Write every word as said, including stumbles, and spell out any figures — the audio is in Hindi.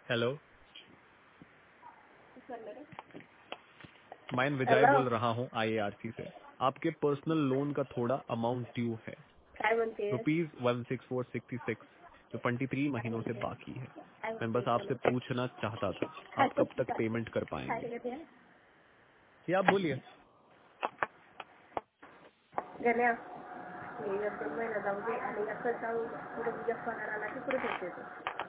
हेलो, मैं विजय हॅलो बोल रहा हूँ आईएआरसी से। आपके पर्सनल लोन का थोड़ा अमाउंट ड्यू है, काय म्हणतेस rupees one six four sixty six, जो ट्वेंटी थ्री काय महीनों से म्हणतेस बाकी है। काय मैं बस म्हणतेस आपसे हॅलो पूछना चाहता था, काय आप कब तक म्हणतेस पेमेंट कर काय पाएंगे? करते जी आप बोलिए। गण्या हे एक दोन महिना जाऊ दे आणि असं जाऊ पुढे तुझ्या पगार आला की पुढे भेटते